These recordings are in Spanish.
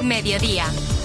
Mediodía.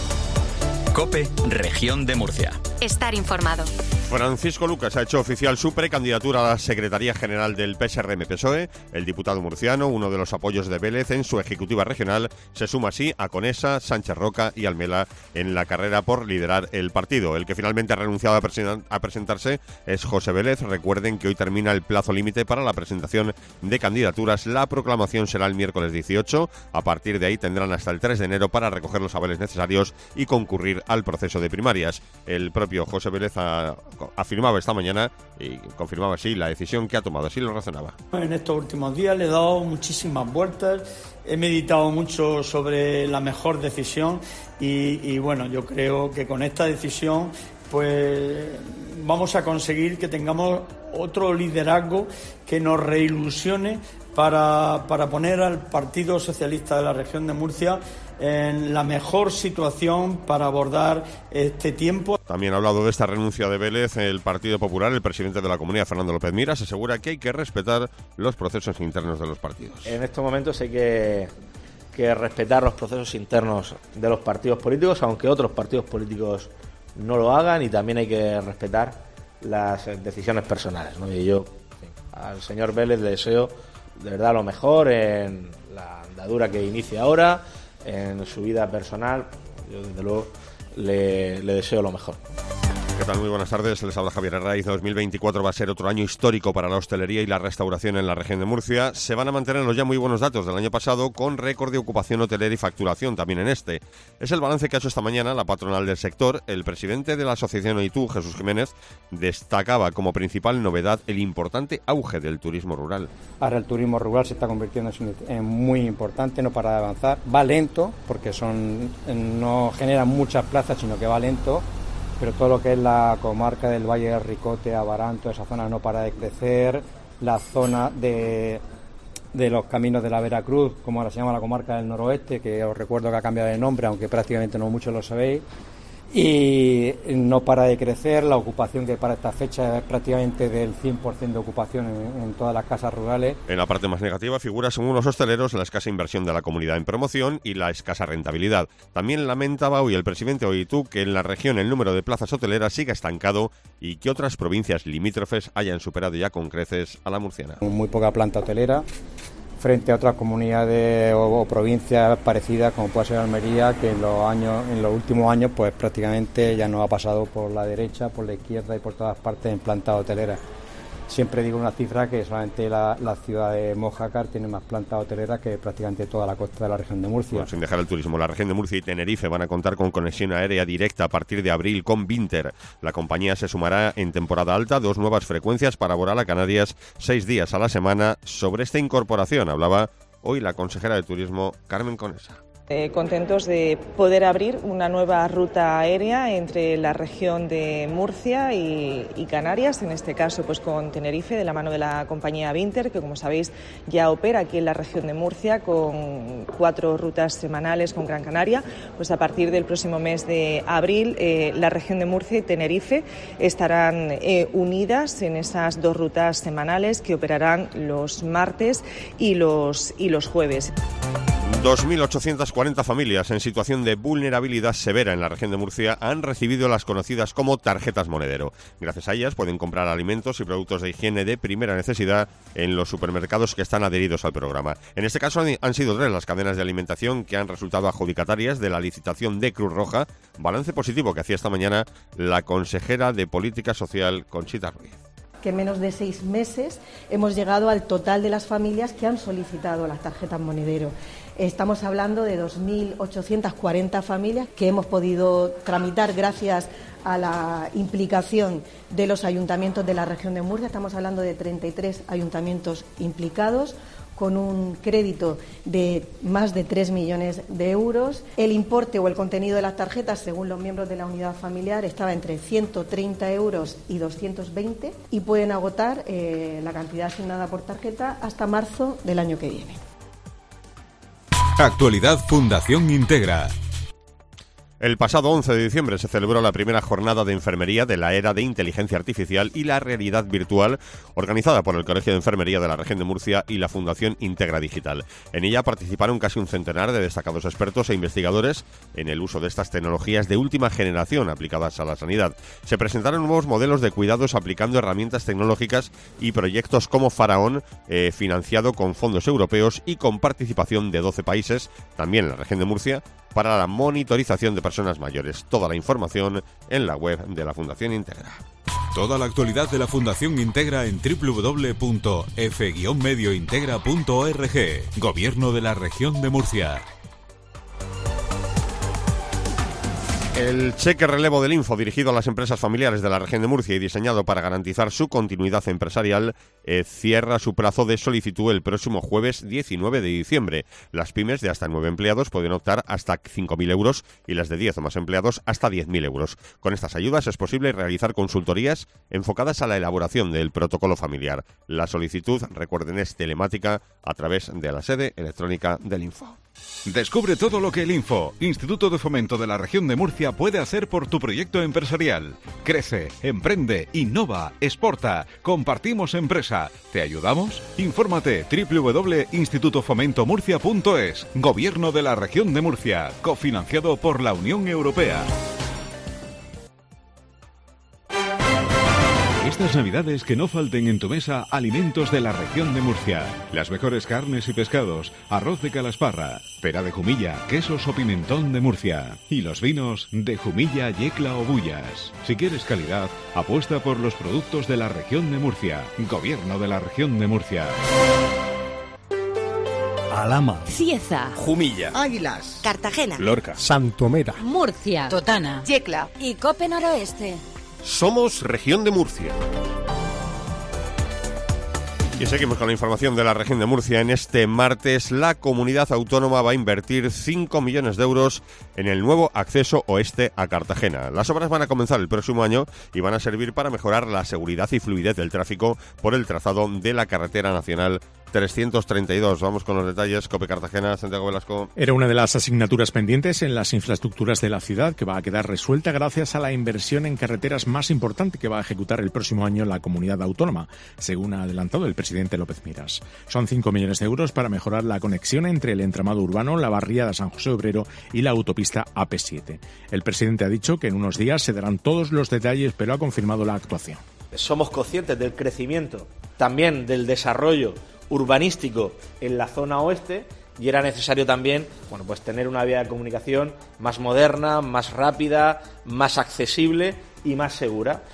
COPE, Región de Murcia. Estar informado. Francisco Lucas ha hecho oficial su precandidatura a la Secretaría General del PSRM-PSOE. El diputado murciano, uno de los apoyos de Vélez en su ejecutiva regional, se suma así a Conesa, Sánchez Roca y Almela en la carrera por liderar el partido. El que finalmente ha renunciado a presentarse es José Vélez. Recuerden que hoy termina el plazo límite para la presentación de candidaturas. La proclamación será el miércoles 18. A partir de ahí tendrán hasta el 3 de enero para recoger los avales necesarios y concurrir al proceso de primarias. El propio José Vélez afirmaba esta mañana y confirmaba así la decisión que ha tomado, así lo razonaba. En estos últimos días le he dado muchísimas vueltas, he meditado mucho sobre la mejor decisión y bueno, yo creo que con esta decisión pues vamos a conseguir que tengamos otro liderazgo que nos reilusione para poner al Partido Socialista de la Región de Murcia en la mejor situación para abordar este tiempo. También ha hablado de esta renuncia de Vélez el Partido Popular. El presidente de la Comunidad, Fernando López Miras, asegura que hay que respetar los procesos internos de los partidos. En estos momentos hay que respetar los procesos internos de los partidos políticos, aunque otros partidos políticos no lo hagan, y también hay que respetar las decisiones personales, ¿no? Y yo, al señor Vélez le deseo de verdad lo mejor en la andadura que inicia ahora, en su vida personal. Yo desde luego le deseo lo mejor. ¿Qué tal? Muy buenas tardes, les habla Javier Herraiz. 2024 va a ser otro año histórico para la hostelería y la restauración en la región de Murcia. Se van a mantener los ya muy buenos datos del año pasado, con récord de ocupación hotelera y facturación también en este. Es el balance que ha hecho esta mañana la patronal del sector. El presidente de la asociación OITU, Jesús Jiménez, destacaba como principal novedad el importante auge del turismo rural. Ahora el turismo rural se está convirtiendo en muy importante, no para de avanzar. Va lento, porque no generan muchas plazas, sino que va lento. Pero todo lo que es la comarca del Valle del Ricote, Abaranto, esa zona no para de crecer. La zona de los caminos de la Veracruz, como ahora se llama la comarca del noroeste, que os recuerdo que ha cambiado de nombre, aunque prácticamente no muchos lo sabéis. Y no para de crecer. La ocupación, que para esta fecha es prácticamente del 100% de ocupación en todas las casas rurales. En la parte más negativa figura, según los hosteleros, la escasa inversión de la comunidad en promoción y la escasa rentabilidad. También lamentaba hoy el presidente OITU que en la región el número de plazas hoteleras siga estancado y que otras provincias limítrofes hayan superado ya con creces a la murciana. Muy poca planta hotelera frente a otras comunidades o provincias parecidas, como puede ser Almería, que en los últimos años pues prácticamente ya nos ha pasado por la derecha, por la izquierda y por todas partes en plantas hoteleras. Siempre digo una cifra, que solamente la ciudad de Mojácar tiene más plantas hoteleras que prácticamente toda la costa de la región de Murcia. Bueno, sin dejar el turismo, la región de Murcia y Tenerife van a contar con conexión aérea directa a partir de abril con Binter. La compañía se sumará en temporada alta 2 nuevas frecuencias para volar a Canarias 6 días a la semana. Sobre esta incorporación hablaba hoy la consejera de Turismo, Carmen Conesa. Contentos de poder abrir una nueva ruta aérea entre la región de Murcia y Canarias, en este caso pues con Tenerife, de la mano de la compañía Binter, que como sabéis ya opera aquí en la región de Murcia con 4 rutas semanales con Gran Canaria. Pues a partir del próximo mes de abril la región de Murcia y Tenerife estarán unidas en esas 2 rutas semanales que operarán los martes y los jueves. 2.840 familias en situación de vulnerabilidad severa en la región de Murcia han recibido las conocidas como tarjetas monedero. Gracias a ellas pueden comprar alimentos y productos de higiene de primera necesidad en los supermercados que están adheridos al programa. En este caso han sido 3 las cadenas de alimentación que han resultado adjudicatarias de la licitación de Cruz Roja, balance positivo que hacía esta mañana la consejera de Política Social, Conchita Ruiz. Que en menos de 6 meses hemos llegado al total de las familias que han solicitado las tarjetas monedero. Estamos hablando de 2.840 familias que hemos podido tramitar gracias a la implicación de los ayuntamientos de la región de Murcia. Estamos hablando de 33 ayuntamientos implicados, con un crédito de más de 3 millones de euros. El importe o el contenido de las tarjetas, según los miembros de la unidad familiar, estaba entre 130 euros y 220 y pueden agotar la cantidad asignada por tarjeta hasta marzo del año que viene. Actualidad Fundación Integra. El pasado 11 de diciembre se celebró la primera jornada de enfermería de la era de inteligencia artificial y la realidad virtual, organizada por el Colegio de Enfermería de la Región de Murcia y la Fundación Integra Digital. En ella participaron casi un centenar de destacados expertos e investigadores en el uso de estas tecnologías de última generación aplicadas a la sanidad. Se presentaron nuevos modelos de cuidados aplicando herramientas tecnológicas y proyectos como Faraón, financiado con fondos europeos y con participación de 12 países, también en la Región de Murcia, para la monitorización de personas mayores. Toda la información en la web de la Fundación Integra. Toda la actualidad de la Fundación Integra en www.f-mediointegra.org. Gobierno de la Región de Murcia. El cheque relevo del Info, dirigido a las empresas familiares de la Región de Murcia y diseñado para garantizar su continuidad empresarial, cierra su plazo de solicitud el próximo jueves 19 de diciembre. Las pymes de hasta 9 empleados pueden optar hasta 5.000 euros y las de 10 o más empleados hasta 10.000 euros. Con estas ayudas es posible realizar consultorías enfocadas a la elaboración del protocolo familiar. La solicitud, recuerden, es telemática a través de la sede electrónica del Info. Descubre todo lo que el Info, Instituto de Fomento de la Región de Murcia, puede hacer por tu proyecto empresarial. Crece, emprende, innova, exporta. Compartimos empresa. ¿Te ayudamos? Infórmate www.institutofomentomurcia.es. Gobierno de la Región de Murcia, cofinanciado por la Unión Europea. Estas Navidades que no falten en tu mesa alimentos de la Región de Murcia. Las mejores carnes y pescados, arroz de calasparra, pera de Jumilla, quesos o pimentón de Murcia. Y los vinos de Jumilla, Yecla o Bullas. Si quieres calidad, apuesta por los productos de la Región de Murcia. Gobierno de la Región de Murcia. Alhama, Cieza, Jumilla, Águilas, Cartagena, Lorca, Santomera, Murcia, Totana, Yecla y Cope Noroeste. Somos Región de Murcia. Y seguimos con la información de la Región de Murcia. En este martes, la comunidad autónoma va a invertir 5 millones de euros en el nuevo acceso oeste a Cartagena. Las obras van a comenzar el próximo año y van a servir para mejorar la seguridad y fluidez del tráfico por el trazado de la carretera nacional 332. Vamos con los detalles. Cope Cartagena, Santiago Velasco. Era una de las asignaturas pendientes en las infraestructuras de la ciudad que va a quedar resuelta gracias a la inversión en carreteras más importante que va a ejecutar el próximo año la comunidad autónoma, según ha adelantado el presidente López Miras. Son 5 millones de euros para mejorar la conexión entre el entramado urbano, la barriada San José Obrero y la autopista AP7. El presidente ha dicho que en unos días se darán todos los detalles, pero ha confirmado la actuación. Somos conscientes del crecimiento, también del desarrollo urbanístico en la zona oeste, y era necesario también, pues tener una vía de comunicación más moderna, más rápida, más accesible y más segura.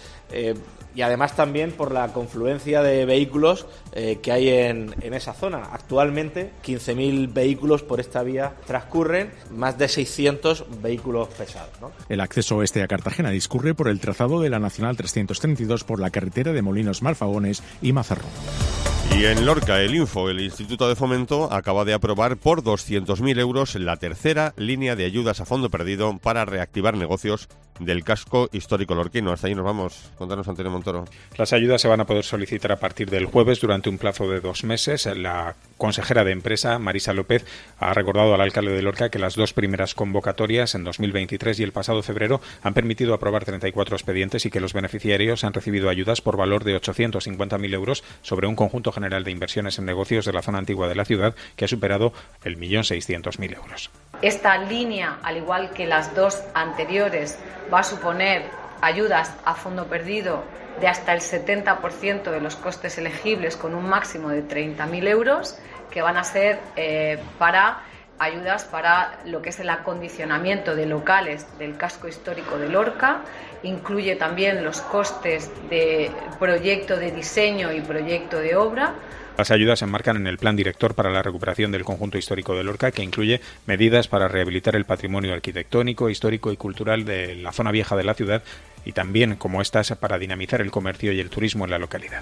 Y además también por la confluencia de vehículos que hay en esa zona. Actualmente 15.000 vehículos por esta vía transcurren, más de 600 vehículos pesados, ¿no? El acceso oeste a Cartagena discurre por el trazado de la Nacional 332 por la carretera de Molinos Malfagones y Mazarrón. Y en Lorca, el Info, el Instituto de Fomento, acaba de aprobar por 200.000 euros la tercera línea de ayudas a fondo perdido para reactivar negocios del casco histórico lorquino. Hasta ahí nos vamos. Contanos, Antonio Montoro. Las ayudas se van a poder solicitar a partir del jueves durante un plazo de 2 meses. La consejera de Empresa, Marisa López, ha recordado al alcalde de Lorca que las 2 primeras convocatorias, en 2023 y el pasado febrero, han permitido aprobar 34 expedientes y que los beneficiarios han recibido ayudas por valor de 850.000 euros sobre un conjunto general de inversiones en negocios de la zona antigua de la ciudad que ha superado el 1.600.000 euros. Esta línea, al igual que las 2 anteriores, va a suponer ayudas a fondo perdido de hasta el 70% de los costes elegibles, con un máximo de 30.000 euros, que van a ser para ayudas para lo que es el acondicionamiento de locales del casco histórico de Lorca. Incluye también los costes de proyecto de diseño y proyecto de obra. Las ayudas se enmarcan en el Plan Director para la Recuperación del Conjunto Histórico de Lorca, que incluye medidas para rehabilitar el patrimonio arquitectónico, histórico y cultural de la zona vieja de la ciudad, y también, como estas, para dinamizar el comercio y el turismo en la localidad.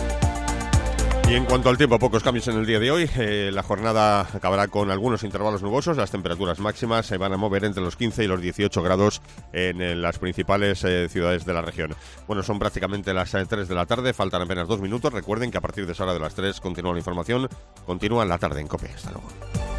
Y en cuanto al tiempo, pocos cambios en el día de hoy. La jornada acabará con algunos intervalos nubosos. Las temperaturas máximas se van a mover entre los 15 y los 18 grados en las principales ciudades de la región. Bueno, son prácticamente las 3 de la tarde, faltan apenas 2 minutos. Recuerden que a partir de esa hora de las 3 continúa la información, continúa la tarde en COPE. Hasta luego.